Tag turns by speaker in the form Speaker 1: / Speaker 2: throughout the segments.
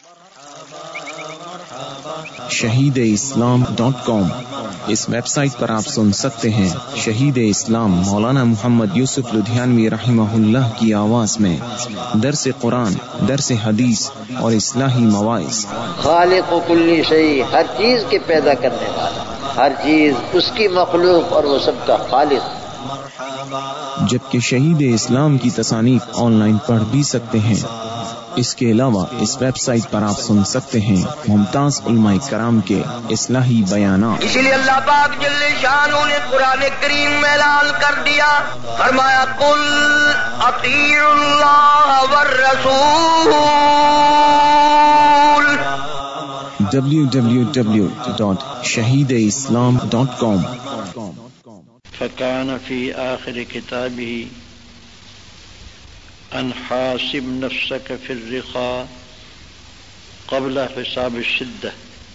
Speaker 1: shahideislam.com اس web site پر آپ سن سکتے ہیں شہید اسلام مولانا محمد یوسف لدھیانوی رحمہ اللہ کی آواز میں درس قرآن، درس حدیث اور اصلاحی مواعظ۔
Speaker 2: خالق کل شیء، ہر چیز کے پیدا کرنے والا، ہر چیز اس کی مخلوق اور وہ سب کا خالق۔
Speaker 1: جبکہ شہید اسلام کی تصانیف آن لائن پڑھ بھی سکتے ہیں۔ اس کے علاوہ اس ویب سائٹ پر آپ سن سکتے ہیں ممتاز علماء کرام کے اصلاحی بیانات۔
Speaker 3: اسی لیے اللہ پاک جل شانہ نے قرآن کریم میں اعلان کر دیا، فرمایا قل اطیعوا اللہ والرسول۔
Speaker 1: www.shahideislam.com
Speaker 4: فكان في آخر كتابه أن حاسب نفسك في الرخاء قبل حساب الشدة،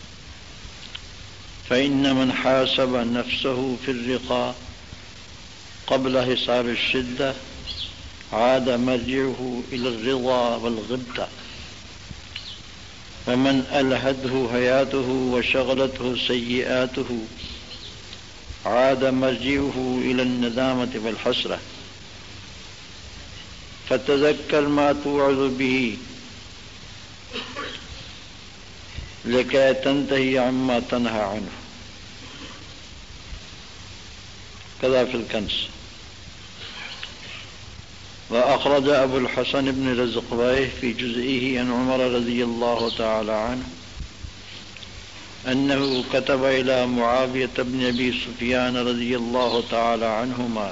Speaker 4: فإن من حاسب نفسه في الرخاء قبل حساب الشدة عاد مرجعه إلى الرضا والغبطة، ومن ألهته حياته وشغلته سيئاته عاد مرجعه إلى الندامة والحسرة، فتذكر ما توعظ به لكي تنتهي عما تنهى عنه۔ كذا في الكنز۔ وأخرج أبو الحسن بن رزقويه في جزئه عن عمر رضي الله تعالى عنه أنه كتب إلى معاوية بن أبي سفيان رضي الله تعالى عنهما: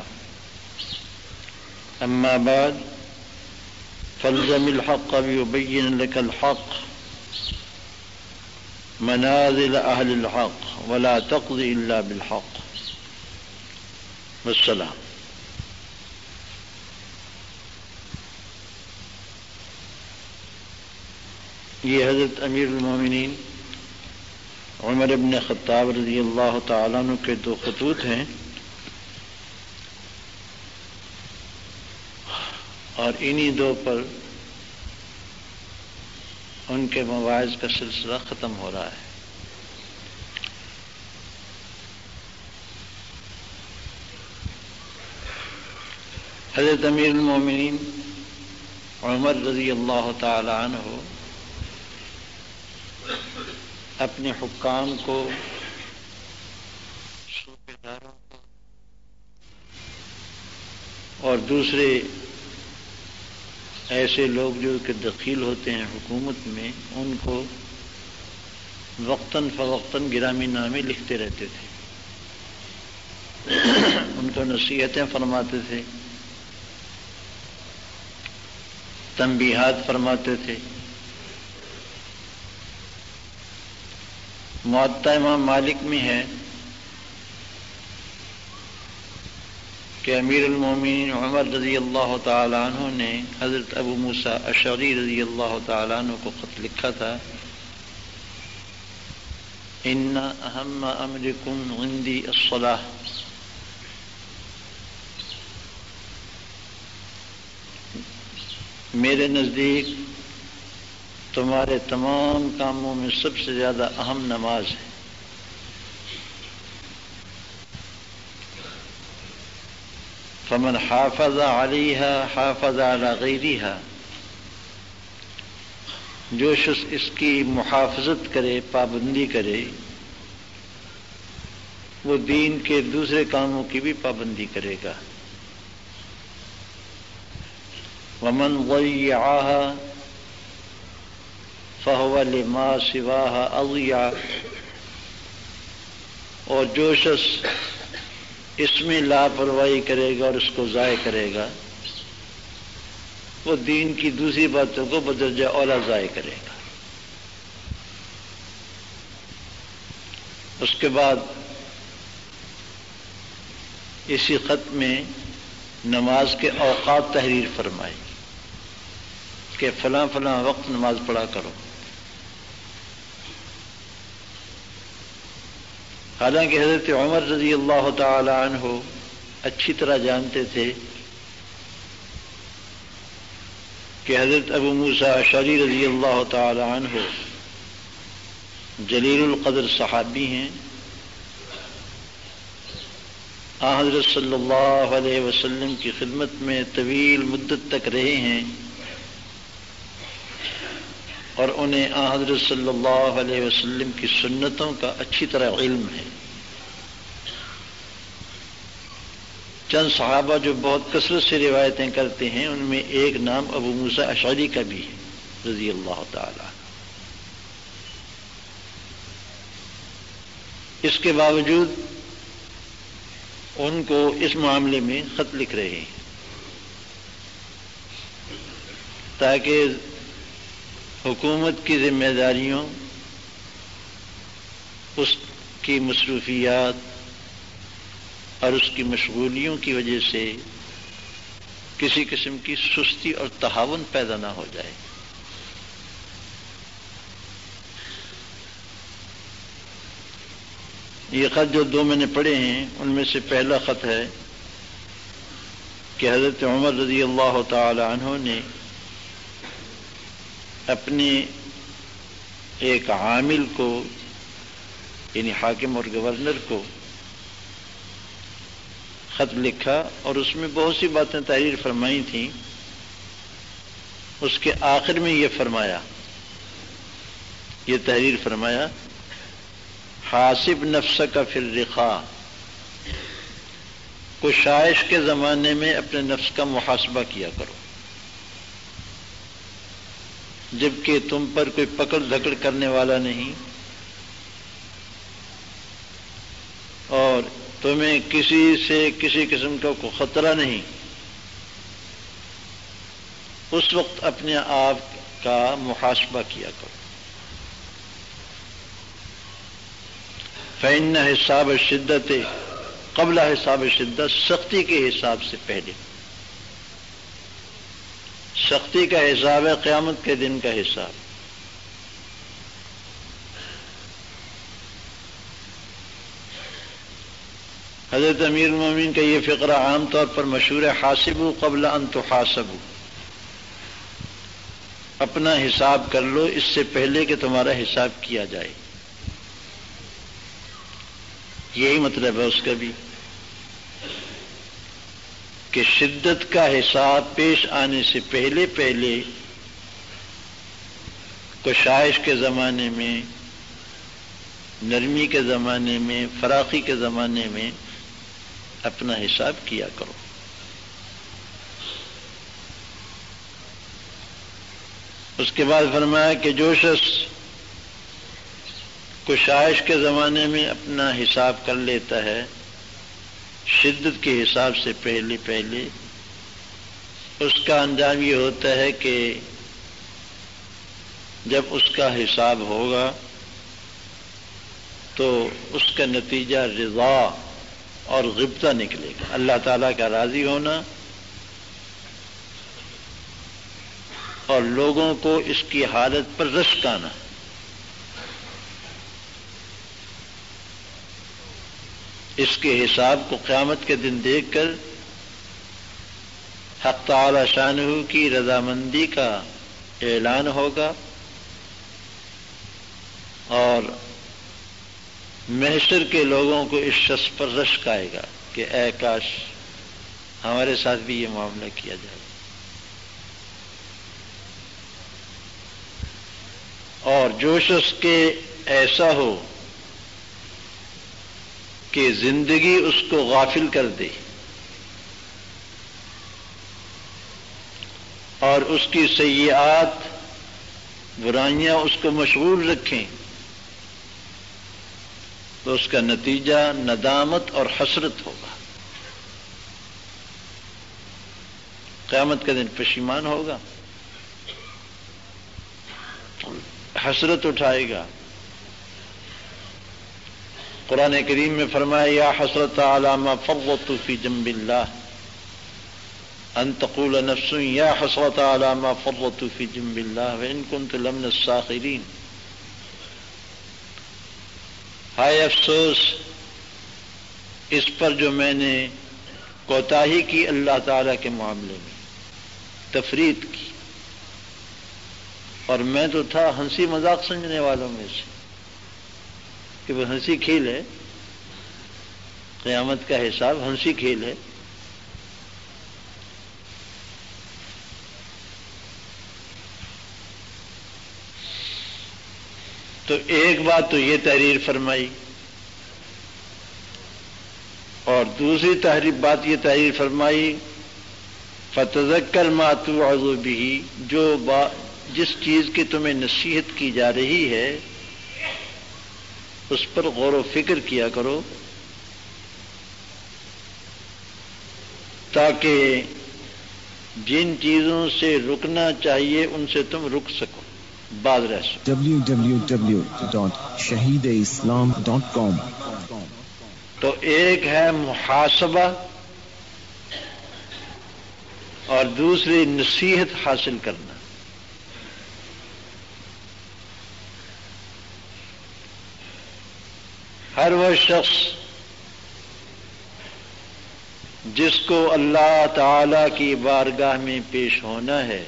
Speaker 4: أما بعد فالزم الحق ليبين لك الحق منازل أهل الحق ولا تقضي إلا بالحق، والسلام۔ یہ حضرت امیر المومنین عمر بن خطاب رضی اللہ تعالیٰ عنہ کے دو خطوط ہیں، اور انہی دو پر ان کے مواعظ کا سلسلہ ختم ہو رہا ہے۔ حضرت امیر المومنین عمر رضی اللہ تعالی عنہ اپنے حکام کو، صوبیداروں کو اور دوسرے ایسے لوگ جو کہ دخیل ہوتے ہیں حکومت میں، ان کو وقتاً فوقتاً گرامی نامے لکھتے رہتے تھے، ان کو نصیحتیں فرماتے تھے، تنبیہات فرماتے تھے۔ موطا امام مالک میں ہے کہ امیر المومنین عمر رضی اللہ تعالیٰ عنہ نے حضرت ابو موسیٰ اشعری رضی اللہ تعالیٰ عنہ کو خط لکھا تھا: ان اہم امرکم عندی الصلاۃ، میرے نزدیک تمہارے تمام کاموں میں سب سے زیادہ اہم نماز ہے۔ فمن حافظ علیہا حافظ علی غیرہا، جو شخص اس کی محافظت کرے، پابندی کرے، وہ دین کے دوسرے کاموں کی بھی پابندی کرے گا۔ ومن ضیعہا فہو لما سواہا اضیع، اور جو شخص اس میں لاپرواہی کرے گا اور اس کو ضائع کرے گا، وہ دین کی دوسری باتوں کو بدرجہ اولا ضائع کرے گا۔ اس کے بعد اسی خط میں نماز کے اوقات تحریر فرمائی کہ فلاں فلاں وقت نماز پڑھا کرو۔ حالانکہ حضرت عمر رضی اللہ تعالی عنہ اچھی طرح جانتے تھے کہ حضرت ابو موسیٰ اشعری رضی اللہ تعالی عنہ جلیل القدر صحابی ہیں، آن حضرت صلی اللہ علیہ وسلم کی خدمت میں طویل مدت تک رہے ہیں، اور انہیں آن حضرت صلی اللہ علیہ وسلم کی سنتوں کا اچھی طرح علم ہے۔ چند صحابہ جو بہت کثرت سے روایتیں کرتے ہیں، ان میں ایک نام ابو موسیٰ اشعری کا بھی ہے رضی اللہ تعالی۔ اس کے باوجود ان کو اس معاملے میں خط لکھ رہے ہیں تاکہ حکومت کی ذمہ داریوں، اس کی مصروفیات اور اس کی مشغولیوں کی وجہ سے کسی قسم کی سستی اور تہاون پیدا نہ ہو جائے۔ یہ خط جو دو میں نے پڑھے ہیں، ان میں سے پہلا خط ہے کہ حضرت عمر رضی اللہ تعالی عنہ نے اپنے ایک عامل کو، یعنی حاکم اور گورنر کو خط لکھا، اور اس میں بہت سی باتیں تحریر فرمائی تھیں۔ اس کے آخر میں یہ فرمایا، یہ تحریر فرمایا، حاسب نفسک فی الرخاء، کشائش کے زمانے میں اپنے نفس کا محاسبہ کیا کرو، جبکہ تم پر کوئی پکڑ دھکڑ کرنے والا نہیں اور تمہیں کسی سے کسی قسم کا کوئی خطرہ نہیں، اس وقت اپنے آپ کا محاسبہ کیا کرو۔ فإن حساب الشدت قبل حساب الشدت، سختی کے حساب سے پہلے، سختی کا حساب ہے قیامت کے دن کا حساب۔ حضرت امیر المومنین کا یہ فقرہ عام طور پر مشہور ہے، حاسبوا قبل ان تحاسبوا، اپنا حساب کر لو اس سے پہلے کہ تمہارا حساب کیا جائے۔ یہی مطلب ہے اس کا بھی کہ شدت کا حساب پیش آنے سے پہلے پہلے کشائش کے زمانے میں، نرمی کے زمانے میں، فراخی کے زمانے میں اپنا حساب کیا کرو۔ اس کے بعد فرمایا کہ جو شخص کشائش کے زمانے میں اپنا حساب کر لیتا ہے شدت کے حساب سے پہلے پہلے، اس کا انجام یہ ہوتا ہے کہ جب اس کا حساب ہوگا تو اس کا نتیجہ رضا اور غبطہ نکلے گا، اللہ تعالیٰ کا راضی ہونا اور لوگوں کو اس کی حالت پر رشک آنا۔ اس کے حساب کو قیامت کے دن دیکھ کر حق تعالی شانہ کی رضامندی کا اعلان ہوگا اور محشر کے لوگوں کو اس شخص پر رشک آئے گا کہ اے کاش ہمارے ساتھ بھی یہ معاملہ کیا جائے۔ اور جو شخص کے ایسا ہو کہ زندگی اس کو غافل کر دے اور اس کی سیئات برائیاں اس کو مشغول رکھیں تو اس کا نتیجہ ندامت اور حسرت ہوگا، قیامت کا دن پشیمان ہوگا، حسرت اٹھائے گا۔ قرآن کریم میں فرمایا یا حسرت علی ما فرطت فی جنب اللہ ان تقول نفس یا حسرت علی ما فرطت فی جنب اللہ وان کنت لمن الساخرین، ہائے افسوس اس پر جو میں نے کوتاہی کی اللہ تعالی کے معاملے میں، تفریط کی، اور میں تو تھا ہنسی مذاق سمجھنے والوں میں سے کہ وہ ہنسی کھیل ہے، قیامت کا حساب ہنسی کھیل ہے۔ تو ایک بات تو یہ تحریر فرمائی، اور دوسری بات یہ تحریر فرمائی فَتَذَكَّرْ مَا تُوعَظُ بِهِ، جس چیز کی تمہیں نصیحت کی جا رہی ہے اس پر غور و فکر کیا کرو، تاکہ جن چیزوں سے رکنا چاہیے ان سے تم رک سکو، باز رہ سکو۔
Speaker 1: www.shahideislam.com۔
Speaker 4: تو ایک ہے محاسبہ اور دوسری نصیحت حاصل کرنا۔ ہر وہ شخص جس کو اللہ تعالی کی بارگاہ میں پیش ہونا ہے،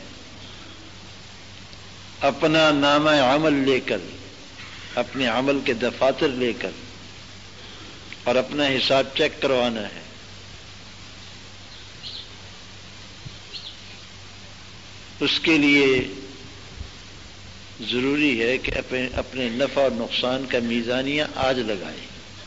Speaker 4: اپنا نامہ عمل لے کر، اپنے عمل کے دفاتر لے کر اور اپنا حساب چیک کروانا ہے، اس کے لیے ضروری ہے کہ اپنے نفع اور نقصان کا میزانیہ آج لگائیں۔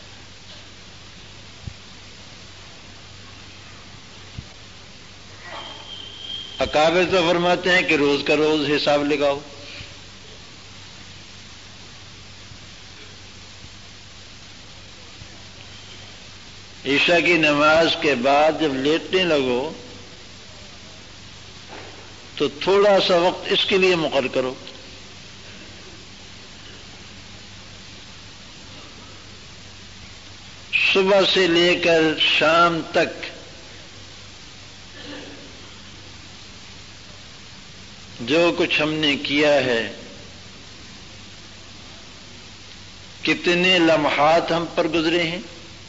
Speaker 4: اکابر تو فرماتے ہیں کہ روز کا روز حساب لگاؤ، عشاء کی نماز کے بعد جب لیٹنے لگو تو تھوڑا سا وقت اس کے لیے مقرر کرو، صبح سے لے کر شام تک جو کچھ ہم نے کیا ہے، کتنے لمحات ہم پر گزرے ہیں،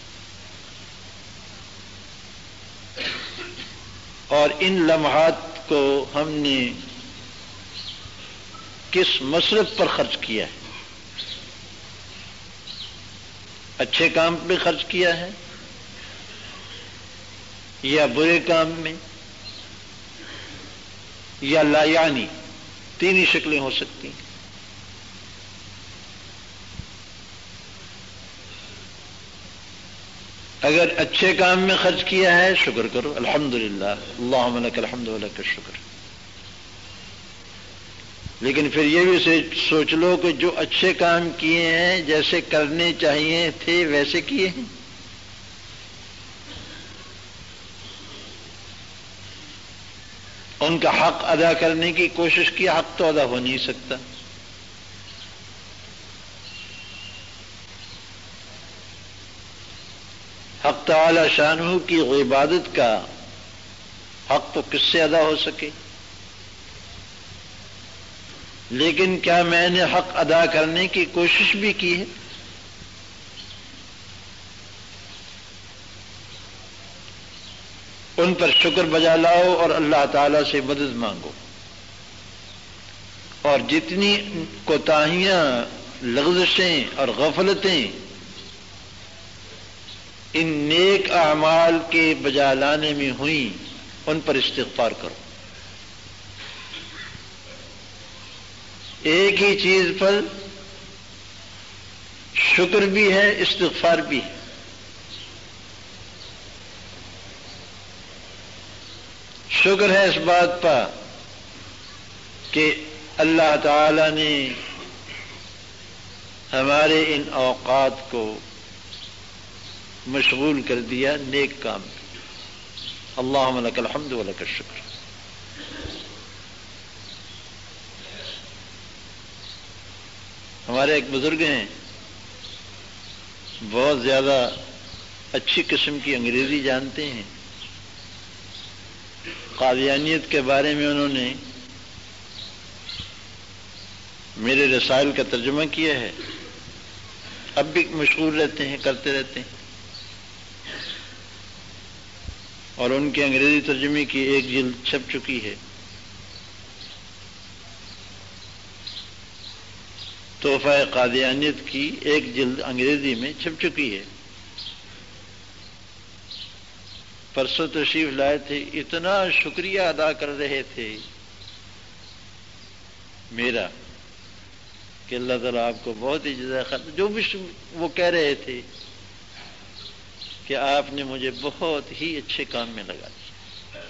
Speaker 4: اور ان لمحات کو ہم نے کس مصرف پر خرچ کیا ہے، اچھے کام پہ خرچ کیا ہے یا برے کام میں یا لا یعنی، تین ہی شکلیں ہو سکتی ہیں۔ اگر اچھے کام میں خرچ کیا ہے شکر کرو، الحمدللہ، اللہم لک الحمد ولک الشکر۔ لیکن پھر یہ بھی سوچ لو کہ جو اچھے کام کیے ہیں جیسے کرنے چاہیے تھے ویسے کیے ہیں؟ ان کا حق ادا کرنے کی کوشش کی، حق تو ادا ہو نہیں سکتا۔ حق تعالی شانہ کی عبادت کا حق تو کس سے ادا ہو سکے؟ لیکن کیا میں نے حق ادا کرنے کی کوشش بھی کی ہے؟ ان پر شکر بجا لاؤ اور اللہ تعالی سے مدد مانگو، اور جتنی کوتاہیاں، لغزشیں اور غفلتیں ان نیک اعمال کے بجا لانے میں ہوئیں ان پر استغفار کرو۔ ایک ہی چیز پر شکر بھی ہے، استغفار بھی ہے۔ شکر ہے اس بات پر کہ اللہ تعالی نے ہمارے ان اوقات کو مشغول کر دیا نیک کام میں، اللہم لک الحمد ولک الشکر۔ ہمارے ایک بزرگ ہیں، بہت زیادہ اچھی قسم کی انگریزی جانتے ہیں، قادیانیت کے بارے میں انہوں نے میرے رسائل کا ترجمہ کیا ہے، اب بھی مشغول رہتے ہیں، کرتے رہتے ہیں، اور ان کے انگریزی ترجمے کی ایک جلد چھپ چکی ہے۔ تحفہ قادیانیت کی ایک جلد انگریزی میں چھپ چکی ہے. پرسوں تشریف لائے تھے، اتنا شکریہ ادا کر رہے تھے میرا کہ اللہ تعالیٰ آپ کو بہت ہی جزائے خیر. جو بھی وہ کہہ رہے تھے کہ آپ نے مجھے بہت ہی اچھے کام میں لگا دیا،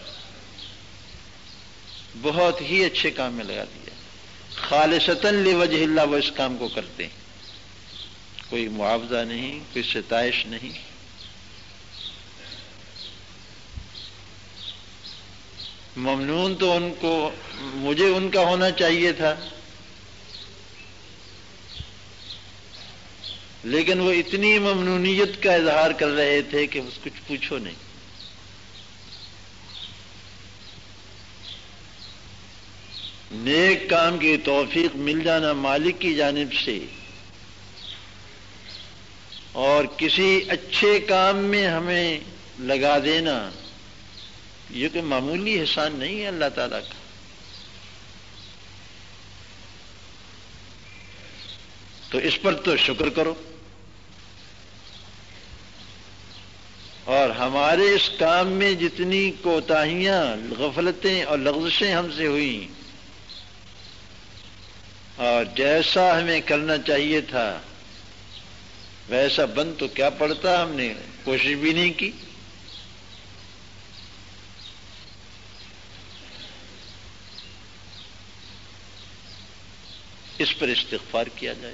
Speaker 4: بہت ہی اچھے کام میں لگا دیا. خالصتاً لوجہ اللہ وہ اس کام کو کرتے ہیں، کوئی معاوضہ نہیں، کوئی ستائش نہیں. ممنون تو ان کو، مجھے ان کا ہونا چاہیے تھا، لیکن وہ اتنی ممنونیت کا اظہار کر رہے تھے کہ اس کچھ پوچھو نہیں. نیک کام کی توفیق مل جانا مالک کی جانب سے، اور کسی اچھے کام میں ہمیں لگا دینا، یہ کوئی معمولی احسان نہیں ہے اللہ تعالیٰ کا. تو اس پر تو شکر کرو. اور ہمارے اس کام میں جتنی کوتاہیاں، غفلتیں اور لغزشیں ہم سے ہوئیں، اور جیسا ہمیں کرنا چاہیے تھا ویسا بن تو کیا پڑتا، ہم نے کوشش بھی نہیں کی. اس پر استغفار کیا جائے.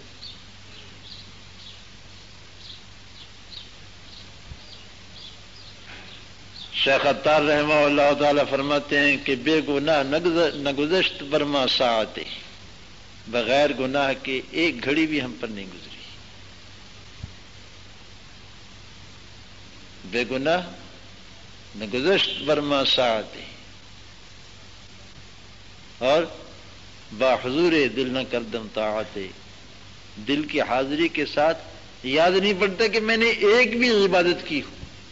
Speaker 4: شیخ عطار رحمہ اللہ تعالی فرماتے ہیں کہ بے گناہ نہ گزشت برما ساعتے، بغیر گناہ کے ایک گھڑی بھی ہم پر نہیں گزری. بے گناہ نہ گزشت برما ساعتے، اور باحضور دل نہ کردم طاعتے، دل کی حاضری کے ساتھ یاد نہیں پڑتا کہ میں نے ایک بھی عبادت کی ہو.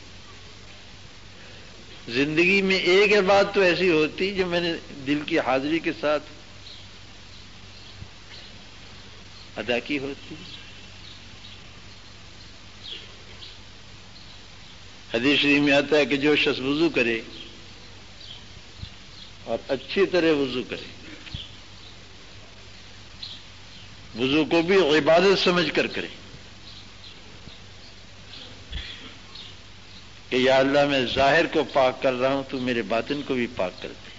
Speaker 4: زندگی میں ایک عبادت تو ایسی ہوتی جو میں نے دل کی حاضری کے ساتھ ادا کی ہوتی. حدیث شریف میں آتا ہے کہ جو شخص وضو کرے اور اچھی طرح وضو کرے، وضو کو بھی عبادت سمجھ کر کرے کہ یا اللہ میں ظاہر کو پاک کر رہا ہوں، تو میرے باطن کو بھی پاک کر دے.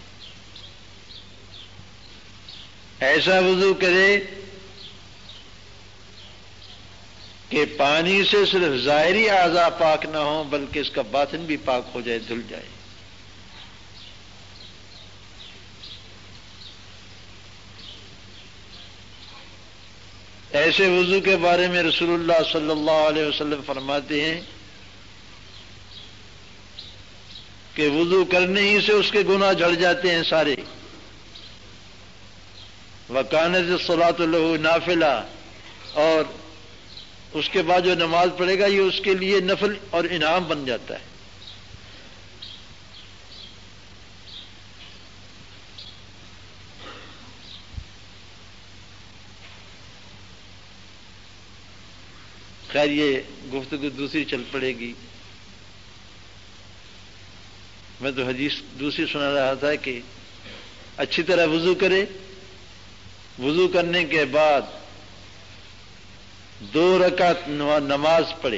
Speaker 4: ایسا وضو کرے کہ پانی سے صرف ظاہری اعضاء پاک نہ ہوں بلکہ اس کا باطن بھی پاک ہو جائے، دھل جائے. ایسے وضو کے بارے میں رسول اللہ صلی اللہ علیہ وسلم فرماتے ہیں کہ وضو کرنے ہی سے اس کے گناہ جھڑ جاتے ہیں سارے. وَكَانَتِ الصَّلَاةُ لَهُ نَافِلَةً، اور اس کے بعد جو نماز پڑھے گا یہ اس کے لیے نفل اور انعام بن جاتا ہے. خیر یہ گفتگو دوسری چل پڑے گی. میں تو حدیث دوسری سنا رہا تھا کہ اچھی طرح وضو کرے، وضو کرنے کے بعد 2 رکعت نماز پڑھے،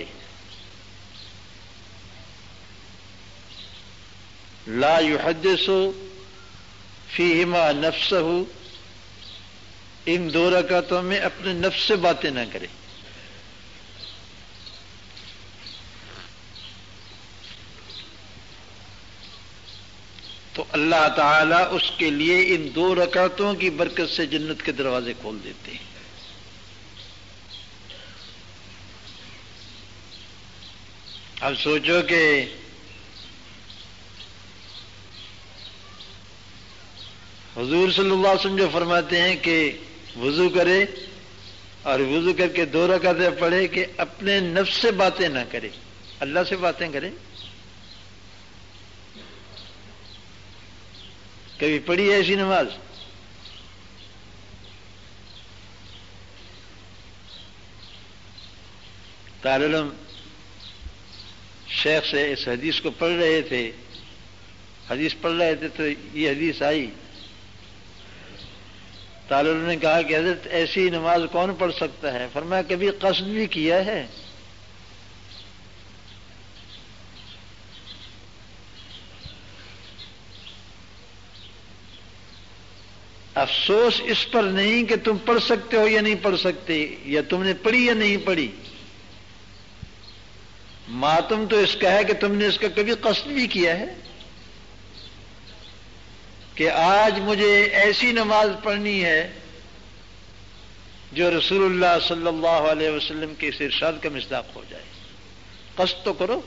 Speaker 4: لا يحدث فیہما نفسہ، ان 2 رکعتوں میں اپنے نفس سے باتیں نہ کرے. تو اللہ تعالیٰ اس کے لیے ان 2 رکعتوں کی برکت سے جنت کے دروازے کھول دیتے ہیں. اب سوچو کہ حضور صلی اللہ علیہ وسلم جو فرماتے ہیں کہ وضو کرے اور وضو کر کے 2 رکعتیں پڑھے کہ اپنے نفس سے باتیں نہ کرے، اللہ سے باتیں کرے. کبھی پڑھی ہے ایسی نماز؟ طالب علم شیخ سے اس حدیث کو پڑھ رہے تھے، حدیث پڑھ رہے تھے تو یہ حدیث آئی. طالب علم نے کہا کہ حضرت ایسی نماز کون پڑھ سکتا ہے؟ فرمایا کبھی قصد بھی کیا ہے؟ افسوس اس پر نہیں کہ تم پڑھ سکتے ہو یا نہیں پڑھ سکتے، یا تم نے پڑھی یا نہیں پڑھی، ماتم تو اس کا ہے کہ تم نے اس کا کبھی قصد بھی کیا ہے کہ آج مجھے ایسی نماز پڑھنی ہے جو رسول اللہ صلی اللہ علیہ وسلم کے اس ارشاد کا مصداق ہو جائے. قصد تو کرو.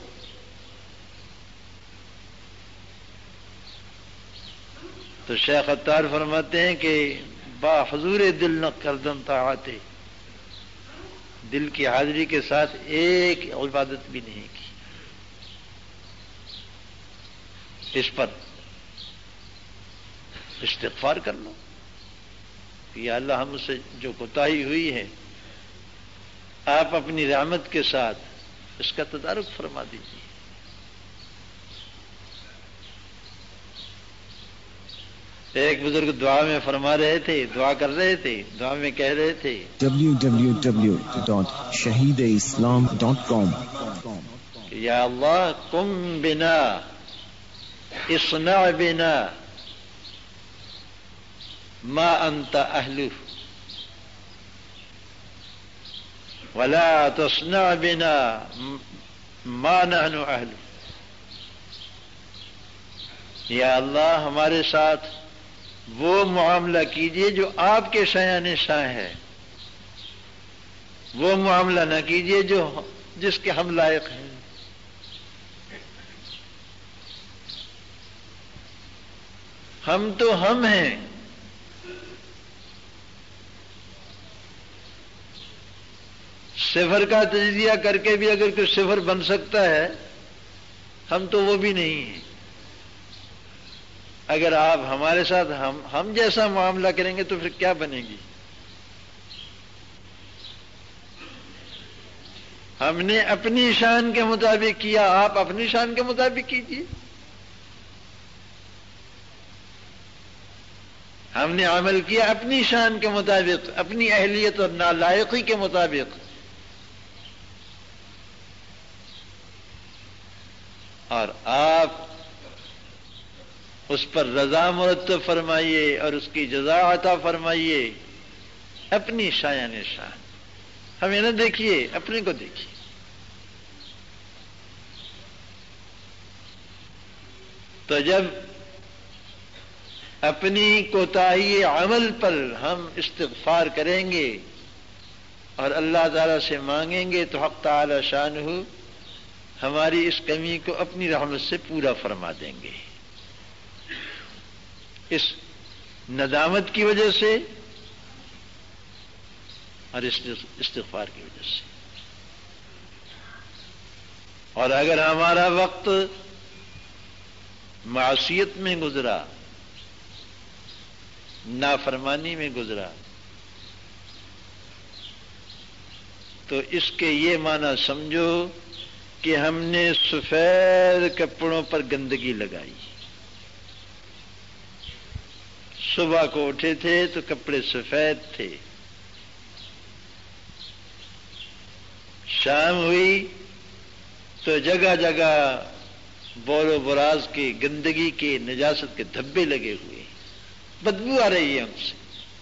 Speaker 4: تو شیخ عطار فرماتے ہیں کہ با حضور دل نہ کردم طاعتے، دل کی حاضری کے ساتھ ایک عبادت بھی نہیں کی. اس پر استغفار کر لو کہ یا اللہ ہم سے جو کوتاہی ہوئی ہے آپ اپنی رحمت کے ساتھ اس کا تدارک فرما دیجیے. ایک بزرگ دعا میں فرما رہے تھے، دعا کر رہے تھے، دعا میں کہہ رہے تھے
Speaker 1: www.shahideislam.com
Speaker 4: یا اللہ قم بنا اصنع بنا ما انت اہلہ ولا تصنع بنا ما نحن اہلہ. یا اللہ ہمارے ساتھ وہ معاملہ کیجئے جو آپ کے شایان شاہ ہے، وہ معاملہ نہ کیجئے جس کے ہم لائق ہیں. ہم تو ہم ہیں، صفر کا تجزیہ کر کے بھی اگر کوئی صفر بن سکتا ہے ہم تو وہ بھی نہیں ہیں. اگر آپ ہمارے ساتھ ہم جیسا معاملہ کریں گے تو پھر کیا بنے گی؟ ہم نے اپنی شان کے مطابق کیا، آپ اپنی شان کے مطابق کیجیے. ہم نے عمل کیا اپنی شان کے مطابق، اپنی اہلیت اور نالائقی کے مطابق، اور آپ اس پر رضا مرتب فرمائیے اور اس کی جزا عطا فرمائیے اپنی شایان شان. ہمیں نہ دیکھیے، اپنے کو دیکھیے. تو جب اپنی کوتاہی عمل پر ہم استغفار کریں گے اور اللہ تعالی سے مانگیں گے تو حق تعالی شانہ ہماری اس کمی کو اپنی رحمت سے پورا فرما دیں گے. اس ندامت کی وجہ سے اور اس استغفار کی وجہ سے. اور اگر ہمارا وقت معصیت میں گزرا، نافرمانی میں گزرا، تو اس کے یہ معنی سمجھو کہ ہم نے سفید کپڑوں پر گندگی لگائی. صبح کو اٹھے تھے تو کپڑے سفید تھے، شام ہوئی تو جگہ جگہ بول و براز کی گندگی کے نجاست کے دھبے لگے ہوئے، بدبو آ رہی ہے ان سے.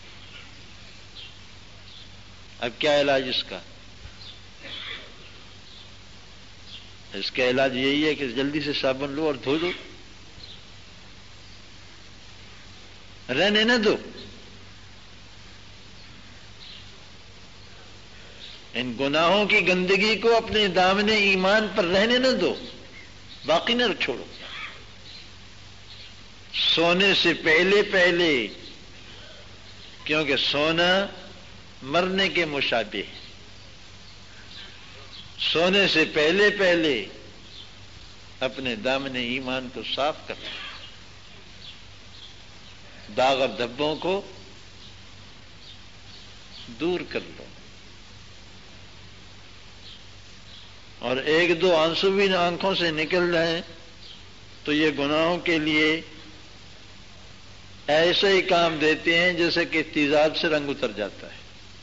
Speaker 4: اب کیا علاج اس کا؟ اس کا علاج یہی ہے کہ جلدی سے صابن لو اور دھو دو، رہنے نہ دو. ان گناہوں کی گندگی کو اپنے دامن ایمان پر رہنے نہ دو، باقی نہ چھوڑو. سونے سے پہلے پہلے، کیونکہ سونا مرنے کے مشابہ ہے، سونے سے پہلے پہلے اپنے دامن ایمان کو صاف کر لو، داغ اور دھبوں کو دور کر لو. اور ایک دو آنسو بھی آنکھوں سے نکل رہے تو یہ گناہوں کے لیے ایسے ہی کام دیتے ہیں جیسے کہ تیزاب سے رنگ اتر جاتا ہے،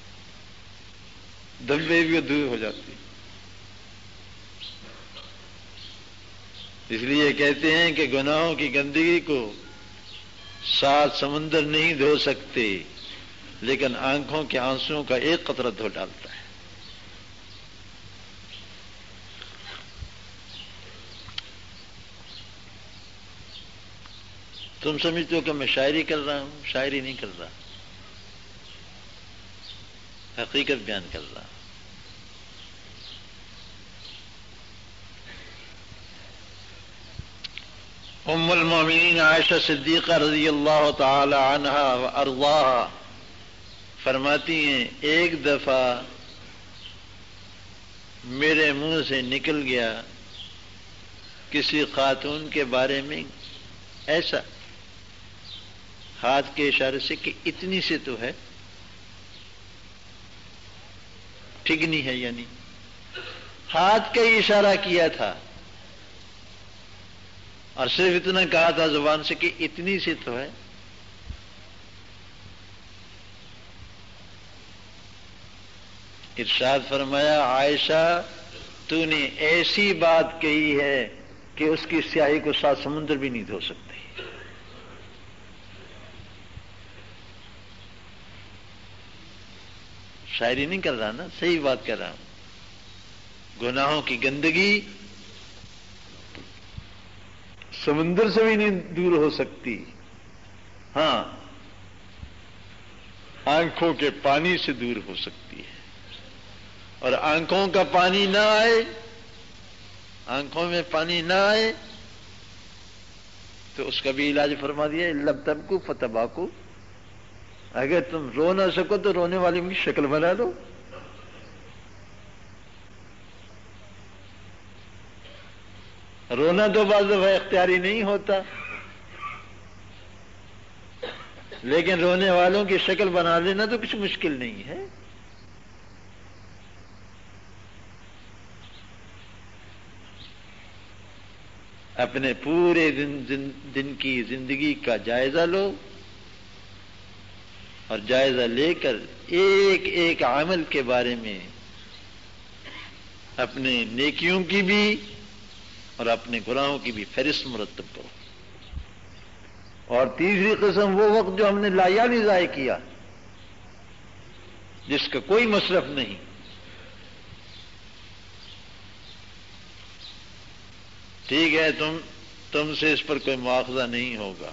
Speaker 4: دھبے بھی دور ہو جاتی ہے۔ اس لیے کہتے ہیں کہ گناہوں کی گندگی کو 7 سمندر نہیں دھو سکتے، لیکن آنکھوں کے آنسوؤں کا ایک قطرہ دھو ڈالتا ہے۔ تم سمجھتے ہو کہ میں شاعری کر رہا ہوں، شاعری نہیں کر رہا، حقیقت بیان کر رہا ہوں۔ ام المومنین عائشہ صدیقہ رضی اللہ تعالی عنہا وارضاہا فرماتی ہیں ایک دفعہ میرے منہ سے نکل گیا کسی خاتون کے بارے میں ایسا ہاتھ کے اشارے سے کہ اتنی سے تو ہے، ٹھگنی ہے، یعنی ہاتھ کا ہی اشارہ کیا تھا اور صرف اتنا کہا تھا زبان سے کہ اتنی سی تو ہے۔ ارشاد فرمایا عائشہ تو نے ایسی بات کہی ہے کہ اس کی سیاہی کو 7 سمندر بھی نہیں دھو سکتے۔ شاعری نہیں کر رہا نا، صحیح بات کر رہا ہوں۔ گناہوں کی گندگی سمندر سے بھی نہیں دور ہو سکتی، ہاں آنکھوں کے پانی سے دور ہو سکتی ہے، اور آنکھوں کا پانی نہ آئے، آنکھوں میں پانی نہ آئے تو اس کا بھی علاج فرما دیا لب تبکو فتباکو، اگر تم رو نہ سکو تو رونے والی کی شکل بنا دو۔ رونا تو بعض دفعہ اختیاری نہیں ہوتا، لیکن رونے والوں کی شکل بنا لینا تو کچھ مشکل نہیں ہے۔ اپنے پورے دن کی زندگی کا جائزہ لو اور جائزہ لے کر ایک ایک عمل کے بارے میں اپنے نیکیوں کی بھی اور اپنے گناہوں کی بھی فہرست مرتب کرو۔ اور تیسری قسم وہ وقت جو ہم نے لایعنی ضائع کیا، جس کا کوئی مصرف نہیں، ٹھیک ہے تم سے اس پر کوئی مواخذہ نہیں ہوگا،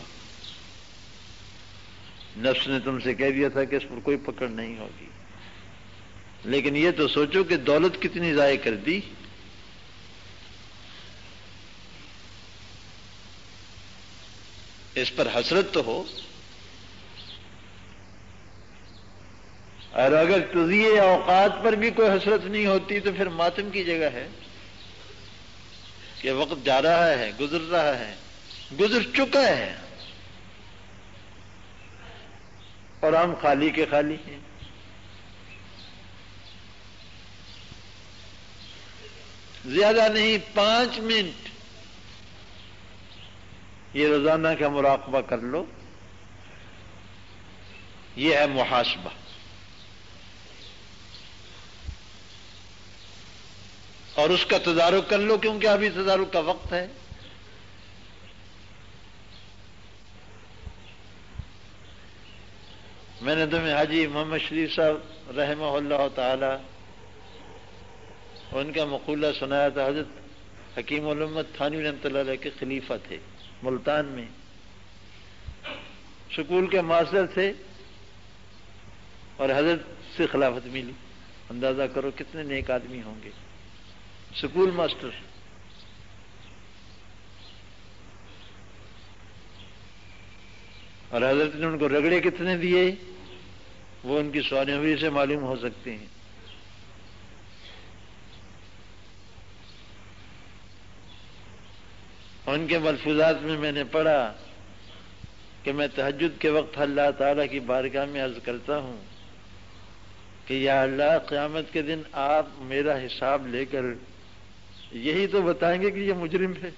Speaker 4: نفس نے تم سے کہہ دیا تھا کہ اس پر کوئی پکڑ نہیں ہوگی، لیکن یہ تو سوچو کہ دولت کتنی ضائع کر دی، اس پر حسرت تو ہو۔ اور اگر تضیع اوقات پر بھی کوئی حسرت نہیں ہوتی تو پھر ماتم کی جگہ ہے کہ وقت جا رہا ہے، گزر رہا ہے، گزر چکا ہے اور ہم خالی کے خالی ہیں۔ زیادہ نہیں 5 منٹ یہ روزانہ کا مراقبہ کر لو، یہ ہے محاسبہ۔ اور اس کا تدارک کر لو، کیونکہ ابھی تدارک کا وقت ہے۔ میں نے تمہیں حاجی محمد شریف صاحب رحمہ اللہ تعالی ان کا مقولہ سنایا تھا۔ حضرت حکیم الامت تھانوی رحمۃ اللہ علیہ کے خلیفہ تھے ملتان میں، سکول کے ماسٹر تھے اور حضرت سے خلافت ملی۔ اندازہ کرو کتنے نیک آدمی ہوں گے، سکول ماسٹر۔ اور حضرت نے ان کو رگڑے کتنے دیے وہ ان کی سوانحوی سے معلوم ہو سکتے ہیں۔ ان کے ملفوظات میں نے پڑھا کہ میں تہجد کے وقت اللہ تعالیٰ کی بارگاہ میں عرض کرتا ہوں کہ یا اللہ قیامت کے دن آپ میرا حساب لے کر یہی تو بتائیں گے کہ یہ مجرم ہے.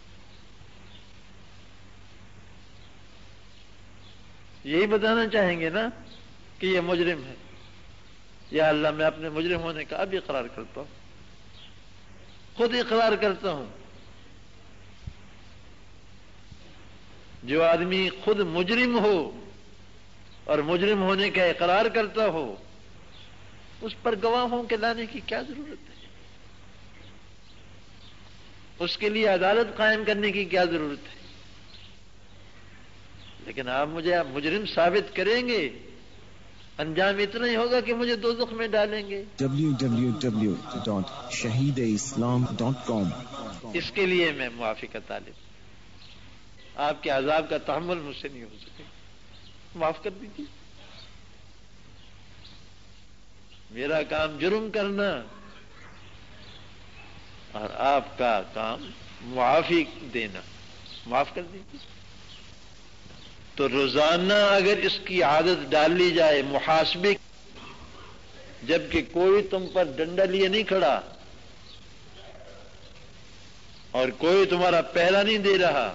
Speaker 4: یہی بتانا چاہیں گے نا کہ یہ مجرم ہے. یا اللہ میں اپنے مجرم ہونے کا اب اقرار کرتا ہوں، خود اقرار کرتا ہوں. جو آدمی خود مجرم ہو اور مجرم ہونے کا اقرار کرتا ہو، اس پر گواہوں کے لانے کی کیا ضرورت ہے؟ اس کے لیے عدالت قائم کرنے کی کیا ضرورت ہے؟ لیکن آپ مجھے مجرم ثابت کریں گے، انجام اتنا ہی ہوگا کہ مجھے دوزخ میں ڈالیں گے.
Speaker 1: www.shahideislam.com.
Speaker 4: اس کے لیے میں معافی کا طالب. آپ کے عذاب کا تحمل مجھ سے نہیں ہو سکے، معاف کر دیجیے. میرا کام جرم کرنا اور آپ کا کام معافی دینا، معاف کر دیجیے. تو روزانہ اگر اس کی عادت ڈال لی جائے محاسبے، جبکہ کوئی تم پر ڈنڈا لیے نہیں کھڑا اور کوئی تمہارا پہلا نہیں دے رہا،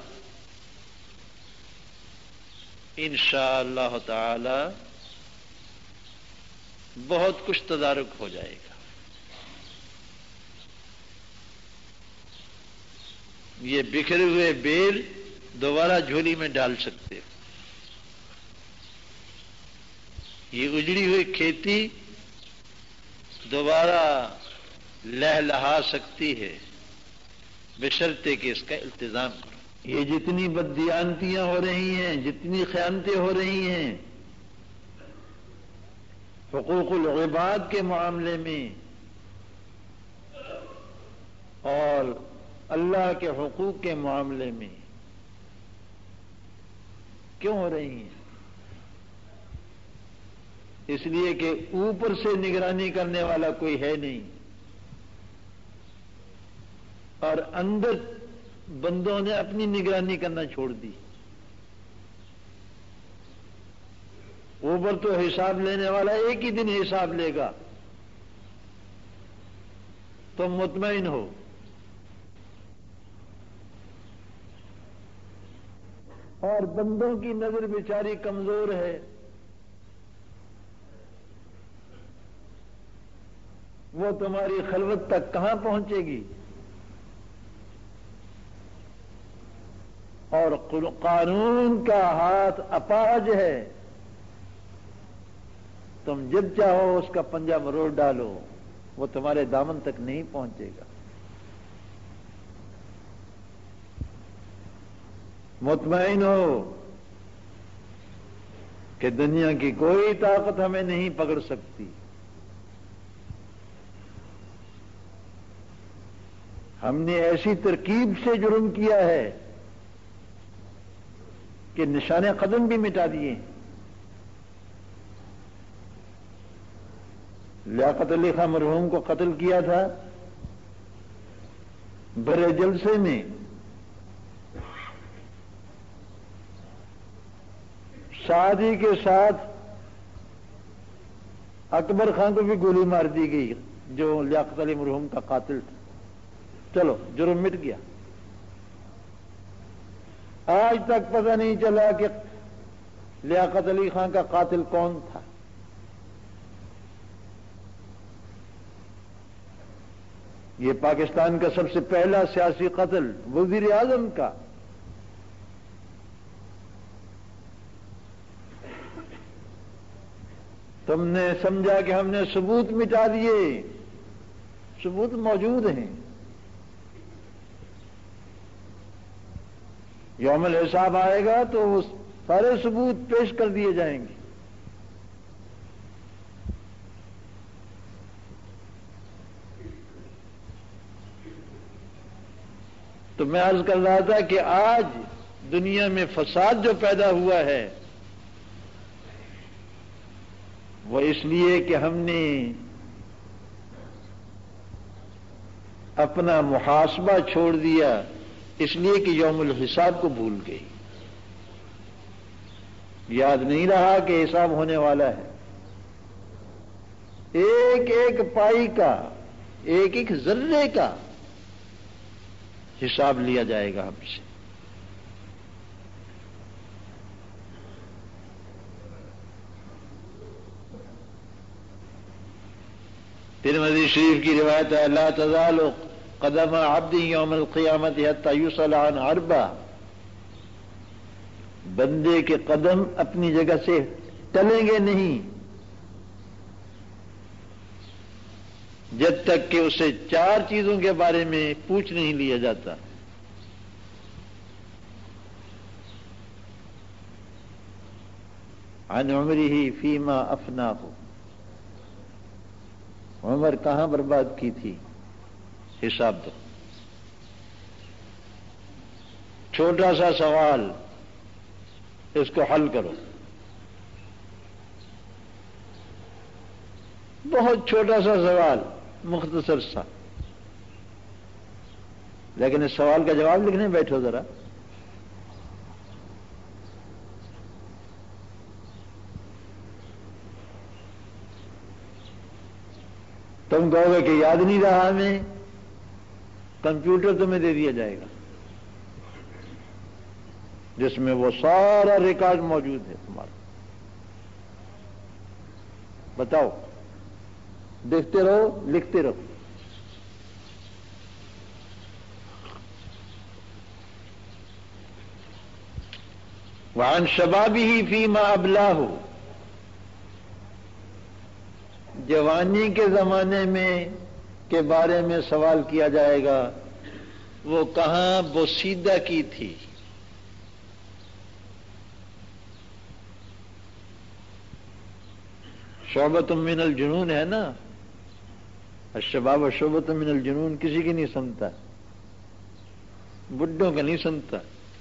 Speaker 4: انشاءاللہ تعالی بہت کچھ تدارک ہو جائے گا. یہ بکھرے ہوئے بیل دوبارہ جھولی میں ڈال سکتے ہو. یہ اجڑی ہوئی کھیتی دوبارہ لہلہا سکتی ہے، بشرطے کہ اس کا التزام کرو. یہ جتنی بددیانتیاں ہو رہی ہیں، جتنی خیانتیں ہو رہی ہیں حقوق العباد کے معاملے میں اور اللہ کے حقوق کے معاملے میں، کیوں ہو رہی ہیں؟ اس لیے کہ اوپر سے نگرانی کرنے والا کوئی ہے نہیں، اور اندر بندوں نے اپنی نگرانی کرنا چھوڑ دی. اوپر تو حساب لینے والا ایک ہی دن حساب لے گا، تم مطمئن ہو. اور بندوں کی نظر بیچاری کمزور ہے، وہ تمہاری خلوت تک کہاں پہنچے گی؟ اور قانون کا ہاتھ اپاہج ہے، تم جب چاہو اس کا پنجہ مروڑ ڈالو، وہ تمہارے دامن تک نہیں پہنچے گا. مطمئن ہو کہ دنیا کی کوئی طاقت ہمیں نہیں پکڑ سکتی. ہم نے ایسی ترکیب سے جرم کیا ہے کہ نشان قدم بھی مٹا دیے. لیاقت علی خان مرحوم کو قتل کیا تھا بڑے جلسے میں. شادی کے ساتھ اکبر خان کو بھی گولی مار دی گئی جو لیاقت علی مرحوم کا قاتل تھا. چلو جرم مٹ گیا. آج تک پتہ نہیں چلا کہ لیاقت علی خان کا قاتل کون تھا. یہ پاکستان کا سب سے پہلا سیاسی قتل وزیر اعظم کا. تم نے سمجھا کہ ہم نے ثبوت مٹا دیے، ثبوت موجود ہیں. یوم الحساب آئے گا تو وہ سارے ثبوت پیش کر دیے جائیں گے. تو میں عرض کر رہا تھا کہ آج دنیا میں فساد جو پیدا ہوا ہے وہ اس لیے کہ ہم نے اپنا محاسبہ چھوڑ دیا، اس لیے کہ یوم الحساب کو بھول گئی. یاد نہیں رہا کہ حساب ہونے والا ہے. ایک ایک پائی کا، ایک ایک ذرے کا حساب لیا جائے گا ہم سے. ترمذی شریف کی روایت ہے لا تزال قدم عبد یوم القیامت حتی یسأل عن اربع. بندے کے قدم اپنی جگہ سے ٹلیں گے نہیں جب تک کہ اسے 4 چیزوں کے بارے میں پوچھ نہیں لیا جاتا. عن عمرہ فیما افناہ. عمر کہاں برباد کی تھی، حساب دو. چھوٹا سا سوال، اس کو حل کرو. بہت چھوٹا سا سوال، مختصر سا، لیکن اس سوال کا جواب لکھنے بیٹھو ذرا. تم کہو گے کہ یاد نہیں رہا ہمیں، کمپیوٹر تمہیں دے دیا جائے گا جس میں وہ سارا ریکارڈ موجود ہے تمہارا. بتاؤ، دیکھتے رہو، لکھتے رہو. وعن شبابہ فیما ابلاہ. جوانی کے زمانے میں کے بارے میں سوال کیا جائے گا، وہ کہاں بوسیدہ کی تھی. شعبۃ من الجنون ہے نا، الشباب شعبۃ من الجنون کسی کی نہیں سنتا، بڈھوں کا نہیں سنتا.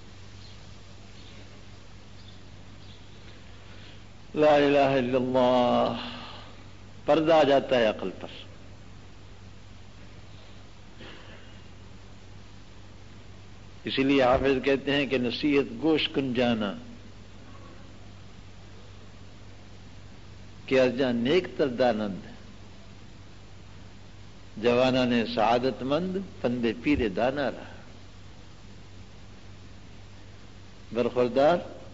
Speaker 4: لا الہ الا اللہ. پردہ آ جاتا ہے عقل پر. اسی لیے حافظ کہتے ہیں کہ نصیحت گوش کن جانا کہ ارجاں نیک تردانند. جوانا نے سعادت مند پندے پیرے دانا رہا. برخوردار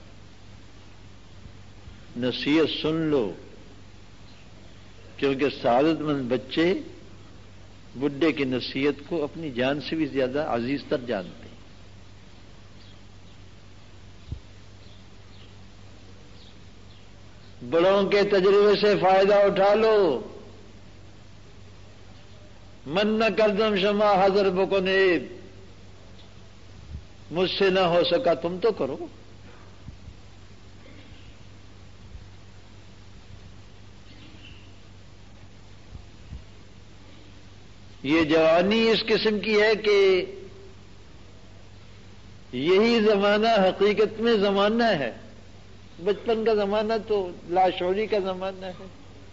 Speaker 4: نصیحت سن لو، کیونکہ سعادت مند بچے بڈھے کی نصیحت کو اپنی جان سے بھی زیادہ عزیز تر جانتے ہیں. بڑوں کے تجربے سے فائدہ اٹھا لو. من نہ کردم شمع حضر بکنیب. مجھ سے نہ ہو سکا تم تو کرو. یہ جوانی اس قسم کی ہے کہ یہی زمانہ حقیقت میں زمانہ ہے. بچپن کا زمانہ تو لاشعوری کا زمانہ ہے،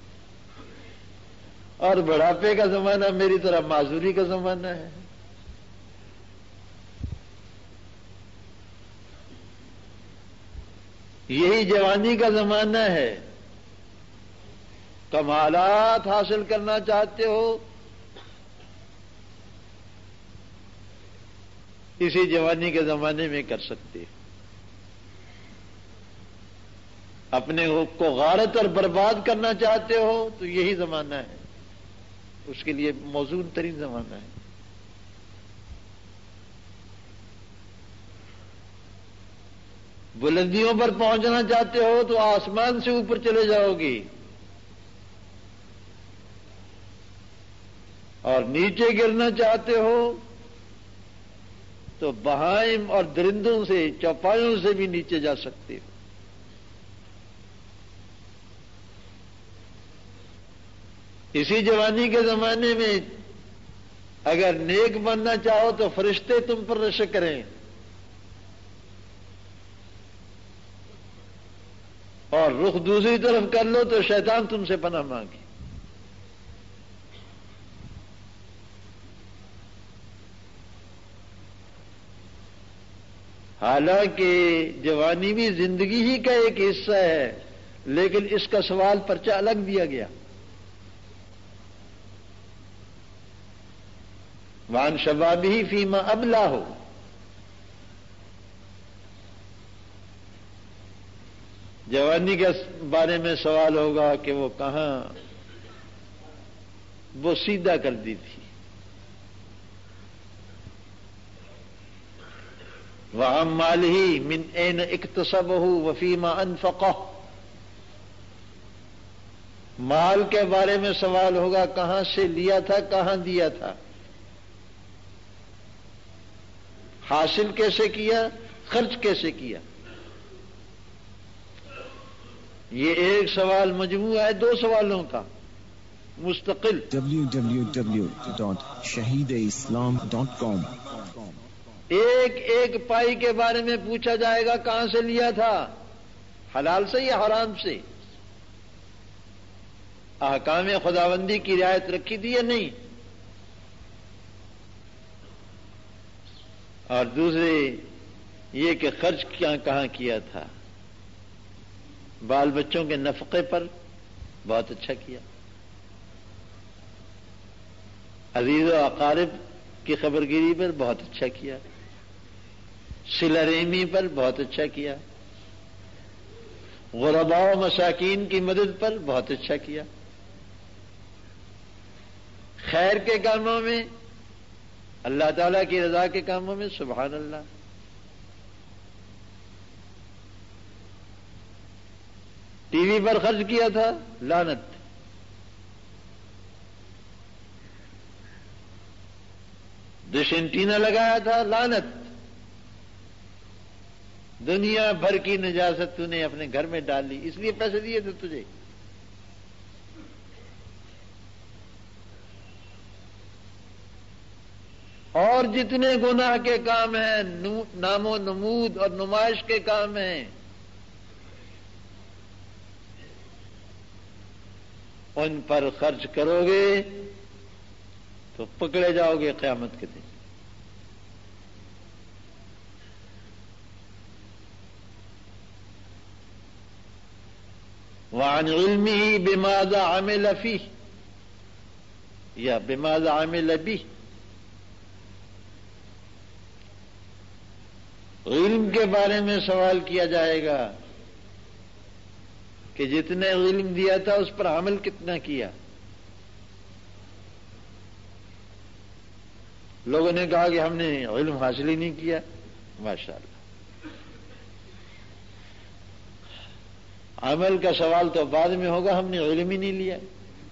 Speaker 4: اور بڑھاپے کا زمانہ میری طرح معذوری کا زمانہ ہے. یہی جوانی کا زمانہ ہے. کمالات حاصل کرنا چاہتے ہو اسی جوانی کے زمانے میں کر سکتے ہو. اپنے کو غارت اور برباد کرنا چاہتے ہو تو یہی زمانہ ہے، اس کے لیے موزون ترین زمانہ ہے. بلندیوں پر پہنچنا چاہتے ہو تو آسمان سے اوپر چلے جاؤ گے، اور نیچے گرنا چاہتے ہو تو بہائم اور درندوں سے، چوپایوں سے بھی نیچے جا سکتے ہو. اسی جوانی کے زمانے میں اگر نیک بننا چاہو تو فرشتے تم پر رشک کریں، اور رخ دوسری طرف کر لو تو شیطان تم سے پناہ مانگے. حالانکہ جوانی بھی زندگی ہی کا ایک حصہ ہے، لیکن اس کا سوال پرچہ الگ دیا گیا. وعن شبابہ فیما ابلہ، جوانی کے بارے میں سوال ہوگا کہ وہ کہاں وہ سیدھا کر دی تھی. وعن مالہ من این اکتسبہ وفیما انفقہ، مال کے بارے میں سوال ہوگا کہاں سے لیا تھا، کہاں دیا تھا، حاصل کیسے کیا، خرچ کیسے کیا. یہ ایک سوال مجموعہ ہے 2 سوالوں کا مستقل.
Speaker 1: www.shahideislam.com.
Speaker 4: ایک ایک پائی کے بارے میں پوچھا جائے گا کہاں سے لیا تھا، حلال سے یا حرام سے، احکام خداوندی کی رعایت رکھی تھی یا نہیں. اور دوسرے یہ کہ خرچ کہاں کیا تھا. بال بچوں کے نفقے پر بہت اچھا کیا، عزیز و اقارب کی خبرگیری پر بہت اچھا کیا، صلہ رحمی پر بہت اچھا کیا، غرباء و مساکین کی مدد پر بہت اچھا کیا، خیر کے کاموں میں، اللہ تعالیٰ کی رضا کے کاموں میں سبحان اللہ. ٹی وی پر خرچ کیا تھا، لعنت. ڈش اینٹینا لگایا تھا، لعنت. دنیا بھر کی نجاست تو نے اپنے گھر میں ڈال لی، اس لیے پیسے دیے تھے تجھے. اور جتنے گناہ کے کام ہیں، نام و نمود اور نمائش کے کام ہیں، ان پر خرچ کرو گے تو پکڑے جاؤ گے قیامت کے دن. وعن علمہ بماذا عمل فیہ یا بماذا عمل بہ، علم کے بارے میں سوال کیا جائے گا کہ جتنے علم دیا تھا اس پر عمل کتنا کیا. لوگوں نے کہا کہ ہم نے علم حاصل ہی نہیں کیا. ماشاءاللہ، عمل کا سوال تو بعد میں ہوگا، ہم نے علم ہی نہیں لیا.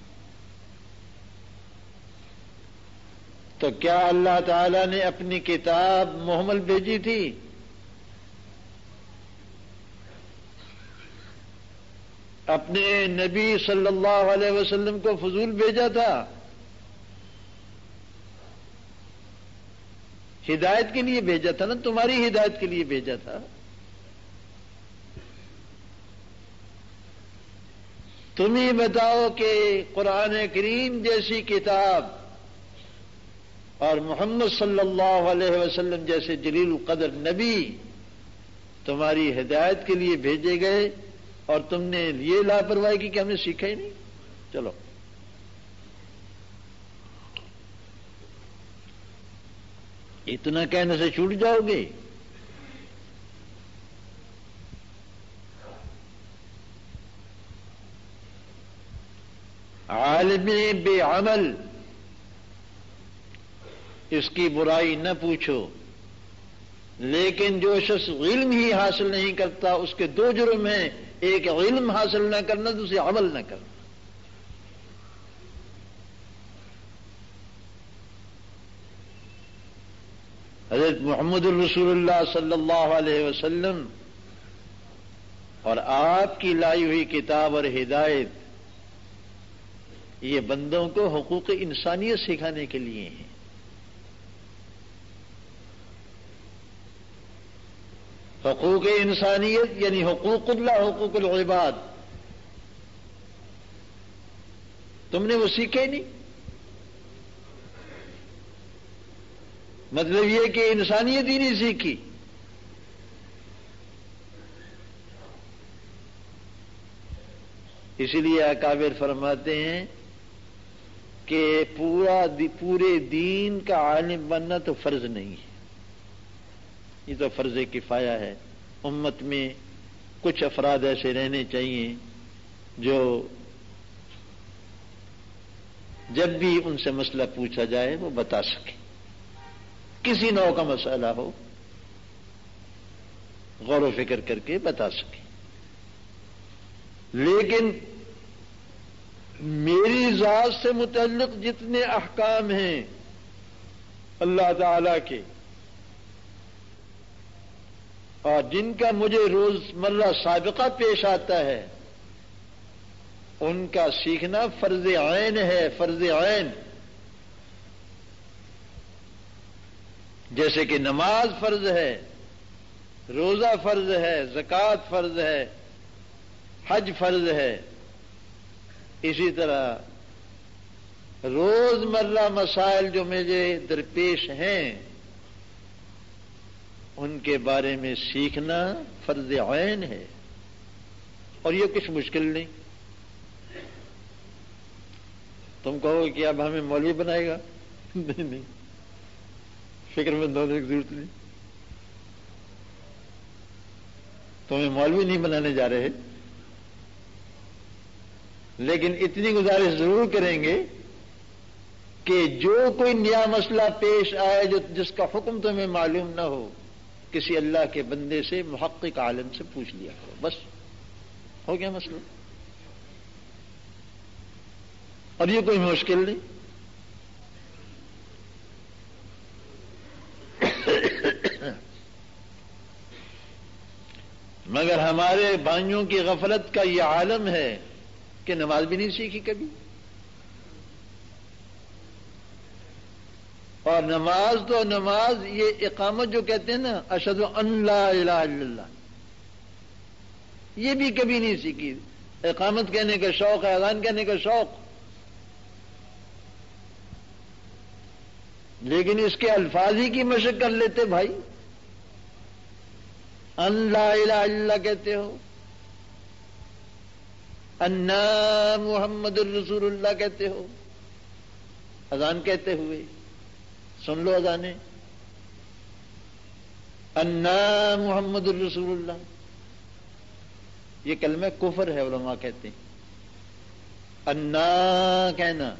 Speaker 4: تو کیا اللہ تعالی نے اپنی کتاب محمل بھیجی تھی؟ اپنے نبی صلی اللہ علیہ وسلم کو فضول بھیجا تھا؟ ہدایت کے لیے بھیجا تھا نا، تمہاری ہدایت کے لیے بھیجا تھا. تم ہی بتاؤ کہ قرآن کریم جیسی کتاب اور محمد صلی اللہ علیہ وسلم جیسے جلیل القدر نبی تمہاری ہدایت کے لیے بھیجے گئے اور تم نے یہ لاپرواہی کی کہ ہم نے سیکھا ہی نہیں. چلو اتنا کہنے سے چھوٹ جاؤ گے. عالم بے عمل اس کی برائی نہ پوچھو، لیکن جو شخص علم ہی حاصل نہیں کرتا اس کے 2 جرم ہیں، ایک علم حاصل نہ کرنا، دوسرے عمل نہ کرنا. حضرت محمد الرسول اللہ صلی اللہ علیہ وسلم اور آپ کی لائی ہوئی کتاب اور ہدایت یہ بندوں کو حقوق انسانیت سکھانے کے لیے ہیں. حقوق انسانیت یعنی حقوق اللہ، حقوق العباد. تم نے وہ سیکھے نہیں. مطلب یہ کہ انسانیت ہی نہیں سیکھی. اسی لیے اکابر فرماتے ہیں کہ پورے دین کا عالم بننا تو فرض نہیں ہے، یہ تو فرض کفایہ ہے۔ امت میں کچھ افراد ایسے رہنے چاہیے جو جب بھی ان سے مسئلہ پوچھا جائے وہ بتا سکے، کسی نوع کا مسئلہ ہو غور و فکر کر کے بتا سکے۔ لیکن میری ذات سے متعلق جتنے احکام ہیں اللہ تعالی کے اور جن کا مجھے روزمرہ سابقہ پیش آتا ہے، ان کا سیکھنا فرض عین ہے، فرض عین۔ جیسے کہ نماز فرض ہے، روزہ فرض ہے، زکوٰۃ فرض ہے، حج فرض ہے، اسی طرح روزمرہ مسائل جو مجھے درپیش ہیں ان کے بارے میں سیکھنا فرض عین ہے، اور یہ کچھ مشکل نہیں۔ تم کہو کہ اب ہمیں مولوی بنائے گا؟ نہیں، فکر مند ہونے کی ضرورت نہیں، تمہیں مولوی نہیں بنانے جا رہے، لیکن اتنی گزارش ضرور کریں گے کہ جو کوئی نیا مسئلہ پیش آئے جس کا حکم تمہیں معلوم نہ ہو، کسی اللہ کے بندے سے، محقق عالم سے پوچھ لیا کرو، بس ہو گیا مسئلہ، اور یہ کوئی مشکل نہیں۔ مگر ہمارے بھائیوں کی غفلت کا یہ عالم ہے کہ نماز بھی نہیں سیکھی کبھی، اور نماز تو نماز، یہ اقامت جو کہتے ہیں نا، اشہد ان لا الہ الا اللہ، یہ بھی کبھی نہیں سیکھی۔ اقامت کہنے کا شوق ہے، اذان کہنے کا شوق، لیکن اس کے الفاظ ہی کی مشق کر لیتے بھائی۔ ان لا الہ الا اللہ کہتے ہو، انا محمد الرسول اللہ کہتے ہو، اذان کہتے ہوئے سن لو اذانیں، انا محمد الرسول اللہ، یہ کلمہ کفر ہے، علماء کہتے ہیں انا کہنا۔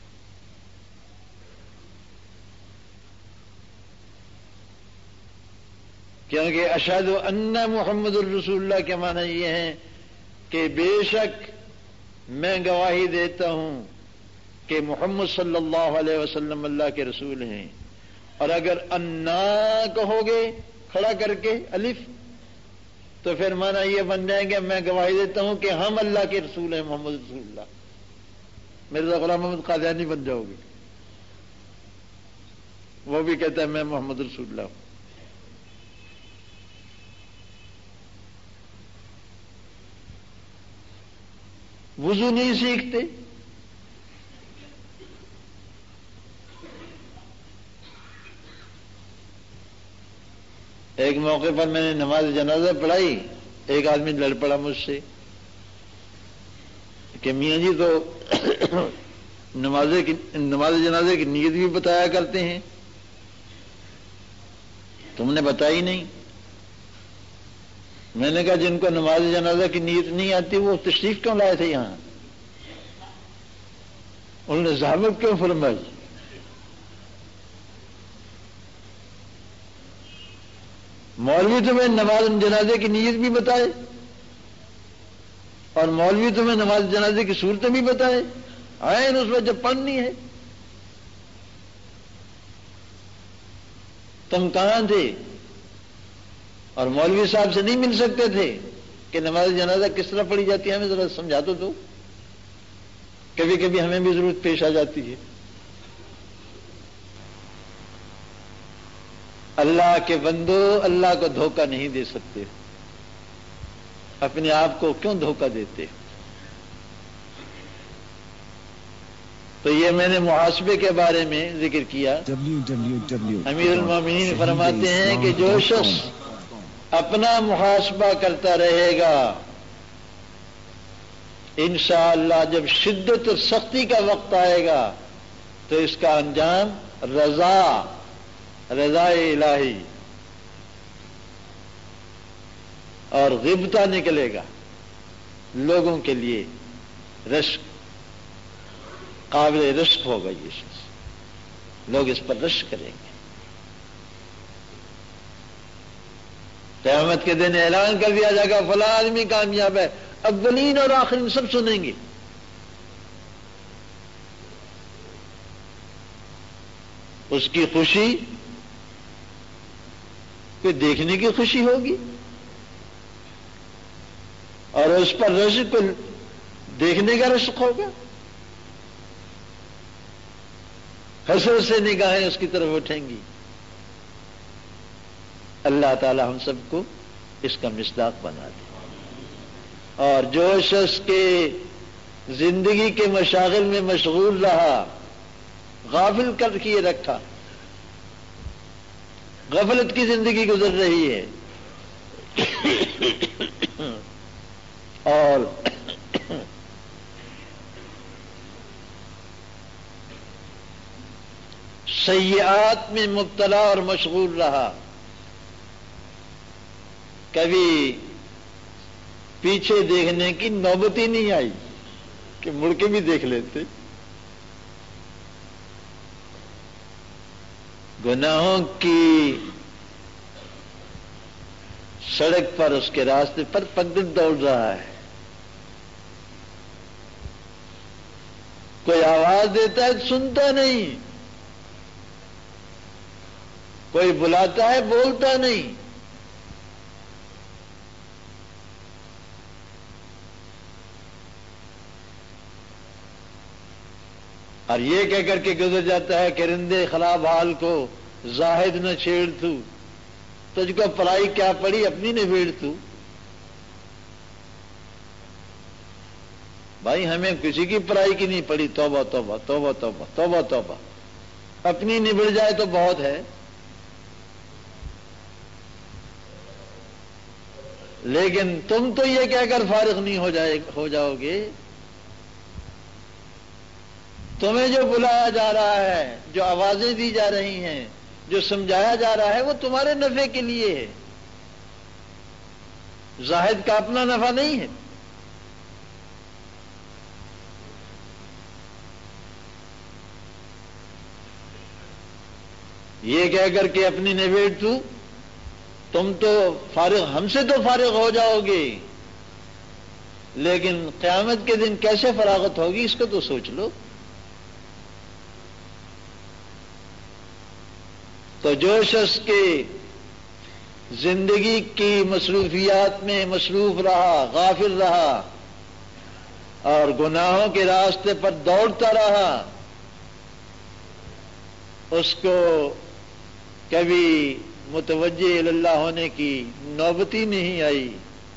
Speaker 4: کیونکہ اشہد ان محمد الرسول اللہ کے معنی یہ ہیں کہ بے شک میں گواہی دیتا ہوں کہ محمد صلی اللہ علیہ وسلم اللہ کے رسول ہیں، اور اگر انا کہو گے کھڑا کر کے الف، تو پھر معنی یہ بن جائیں گے میں گواہی دیتا ہوں کہ ہم اللہ کے رسول ہیں، محمد رسول اللہ، مرزا غلام محمد قادیانی بن جاؤ گے۔ وہ بھی کہتا ہے میں محمد رسول اللہ ہوں۔ وضو نہیں سیکھتے، ایک موقع پر میں نے نماز جنازہ پڑھائی، ایک آدمی لڑ پڑا مجھ سے کہ میاں جی تو نماز جنازے کی نیت بھی بتایا کرتے ہیں، تم نے بتائی نہیں۔ میں نے کہا جن کو نماز جنازہ کی نیت نہیں آتی وہ تشریف کیوں لائے تھے یہاں؟ انہوں نے زحمت کیوں فرمائی؟ مولوی تمہیں نماز جنازے کی نیت بھی بتائے اور مولوی تمہیں نماز جنازے کی صورتیں بھی بتائے، عین اس وقت جب پڑھنی ہے۔ تم کہاں تھے؟ اور مولوی صاحب سے نہیں مل سکتے تھے کہ نماز جنازہ کس طرح پڑھی جاتی ہے؟ ہمیں ذرا سمجھا تو کبھی کبھی ہمیں بھی ضرورت پیش آ جاتی ہے۔ اللہ کے بندو، اللہ کو دھوکہ نہیں دے سکتے، اپنے آپ کو کیوں دھوکہ دیتے؟ تو یہ میں نے محاسبے کے بارے میں ذکر کیا۔ امیر المومنین فرماتے ہیں کہ جو شخص اپنا محاسبہ کرتا رہے گا، انشاءاللہ جب شدت اور سختی کا وقت آئے گا تو اس کا انجام رضا الہی اور غبطہ نکلے گا لوگوں کے لیے، رشک، قابل رشک ہوگا یہ چیز، لوگ اس پر رشک کریں گے۔ قیامت کے دن اعلان کر دیا جائے گا فلاں آدمی کامیاب ہے، اولین اور آخرین سب سنیں گے۔ اس کی خوشی کوئی دیکھنے کی خوشی ہوگی، اور اس پر رزق کو دیکھنے کا رزق ہوگا۔ حسرت سے نگاہیں اس کی طرف اٹھیں گی۔ اللہ تعالی ہم سب کو اس کا مصداق بنا دے۔ اور جو شخص کے زندگی کے مشاغل میں مشغول رہا، غافل کر کے رکھا، غفلت کی زندگی گزر رہی ہے، اور سیئات میں مبتلا اور مشغول رہا، کبھی پیچھے دیکھنے کی نوبت ہی نہیں آئی کہ مڑ کے بھی دیکھ لیتے، گناہوں کی سڑک پر، اس کے راستے پر پگڈنڈ دوڑ رہا ہے، کوئی آواز دیتا ہے سنتا نہیں، کوئی بلاتا ہے بولتا نہیں، اور یہ کہہ کر کے گزر جاتا ہے کہ رندے خراب حال کو زاہد نہ چھیڑ تو، تجھ کو پرائی کیا پڑی اپنی نبیڑ تو۔ بھائی ہمیں کسی کی پرائی کی نہیں پڑی، توبہ توبہ توبہ توبہ توبہ توبہ، اپنی نبڑ جائے تو بہت ہے۔ لیکن تم تو یہ کہہ کر فارغ نہیں ہو جاؤ گے، تمہیں جو بلایا جا رہا ہے، جو آوازیں دی جا رہی ہیں، جو سمجھایا جا رہا ہے، وہ تمہارے نفع کے لیے ہے، زاہد کا اپنا نفع نہیں ہے۔ یہ کہہ کر کے اپنی نبیڑ تو، تم تو فارغ، ہم سے تو فارغ ہو جاؤ گے، لیکن قیامت کے دن کیسے فراغت ہوگی اس کو تو سوچ لو۔ تو جو شخص کے زندگی کی مصروفیات میں مصروف رہا، غافل رہا، اور گناہوں کے راستے پر دوڑتا رہا، اس کو کبھی متوجہ اللہ ہونے کی نوبت ہی نہیں آئی۔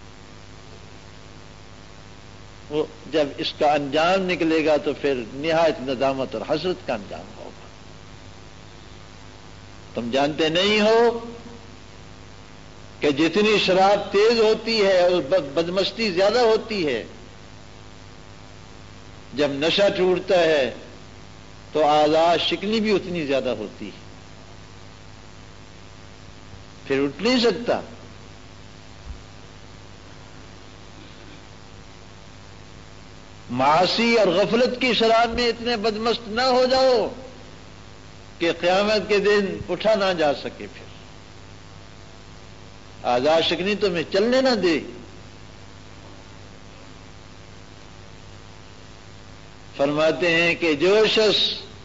Speaker 4: وہ جب اس کا انجام نکلے گا تو پھر نہایت ندامت اور حسرت کا انجام ہوگا۔ تم جانتے نہیں ہو کہ جتنی شراب تیز ہوتی ہے اور بدمستی زیادہ ہوتی ہے، جب نشہ ٹوٹتا ہے تو اعضاء شکنی بھی اتنی زیادہ ہوتی ہے، پھر اٹھ نہیں سکتا۔ معاصی اور غفلت کی شراب میں اتنے بدمست نہ ہو جاؤ کہ قیامت کے دن اٹھا نہ جا سکے، پھر اعضاء شکنی تمہیں چلنے نہ دے۔ فرماتے ہیں کہ جو شخص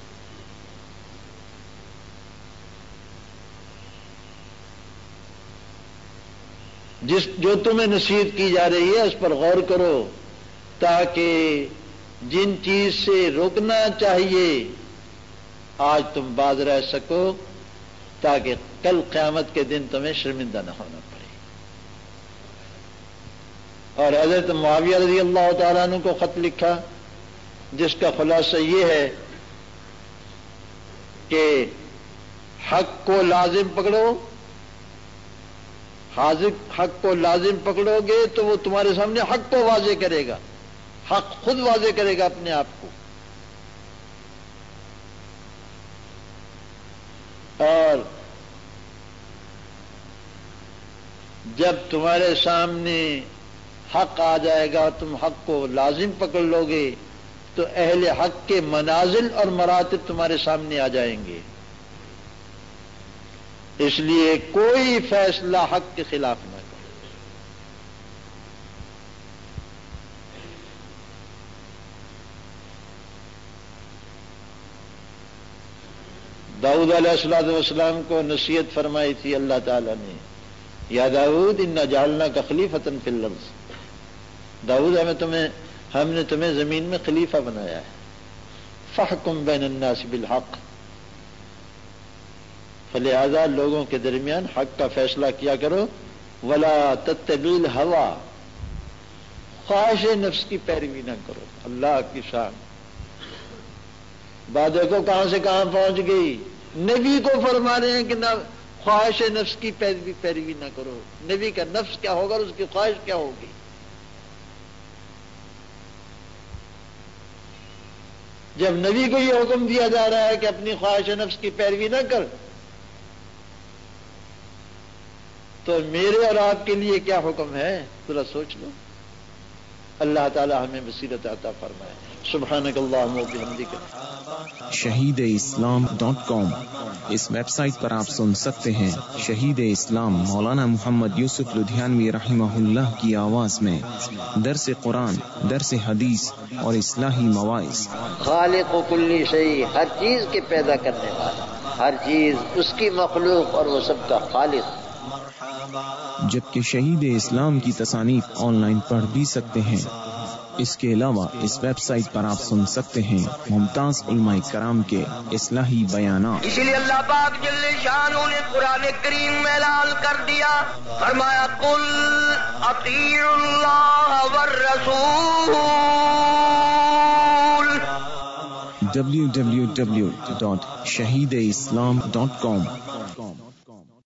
Speaker 4: جو تمہیں نصیحت کی جا رہی ہے اس پر غور کرو، تاکہ جن چیز سے روکنا چاہیے آج تم باز رہ سکو، تاکہ کل قیامت کے دن تمہیں شرمندہ نہ ہونا پڑے۔ اور حضرت معاویہ رضی اللہ تعالیٰ عنہ کو خط لکھا، جس کا خلاصہ یہ ہے کہ حق کو لازم پکڑو، حق کو لازم پکڑو گے تو وہ تمہارے سامنے حق کو واضح کرے گا، حق خود واضح کرے گا اپنے آپ کو۔ جب تمہارے سامنے حق آ جائے گا تم حق کو لازم پکڑ لو گے تو اہل حق کے منازل اور مراتب تمہارے سامنے آ جائیں گے. اس لیے کوئی فیصلہ حق کے خلاف نہ کرو. داؤد علیہ السلام کو نصیحت فرمائی تھی اللہ تعالیٰ نے، یا داؤد انا جعلناک خلیفۃ فی الارض. داؤد ہم نے تمہیں زمین میں خلیفہ بنایا ہے. فاحکم بین الناس بالحق، فلہذا لوگوں کے درمیان حق کا فیصلہ کیا کرو. ولا تتبع الہوی، خواہش نفس کی پیروی نہ کرو. اللہ کی شان. بات دیکھو کہاں سے کہاں پہنچ گئی. نبی کو فرما رہے ہیں کہ نہ خواہش نفس کی پیروی نہ کرو. نبی کا نفس کیا ہوگا اور اس کی خواہش کیا ہوگی. جب نبی کو یہ حکم دیا جا رہا ہے کہ اپنی خواہش نفس کی پیروی نہ کر، تو میرے اور آپ کے لیے کیا حکم ہے ذرا سوچ لو. اللہ تعالی ہمیں بصیرت عطا فرمائے. سبحانک اللہم و بحمدک.
Speaker 1: shahideislam.com اس ویب سائٹ پر آپ سن سکتے ہیں شہید اسلام مولانا محمد یوسف لدھیانوی رحمہ اللہ کی آواز میں درس قرآن، درس حدیث اور اصلاحی مواعظ.
Speaker 2: خالق و کلی شیء، ہر چیز کے پیدا کرنے والا، ہر چیز اس کی مخلوق اور وہ سب کا خالق.
Speaker 1: جبکہ شہید اسلام کی تصانیف آن لائن پڑھ بھی سکتے ہیں. اس کے علاوہ اس ویب سائٹ پر آپ سن سکتے ہیں ممتاز علماء کرام کے اصلاحی بیانات.
Speaker 3: اسی لیے اللہ پاک جل شانہ نے قرآن کریم میں اعلان کر دیا، فرمایا قل اطیعوا اللہ والرسول.
Speaker 1: www.shahideislam.com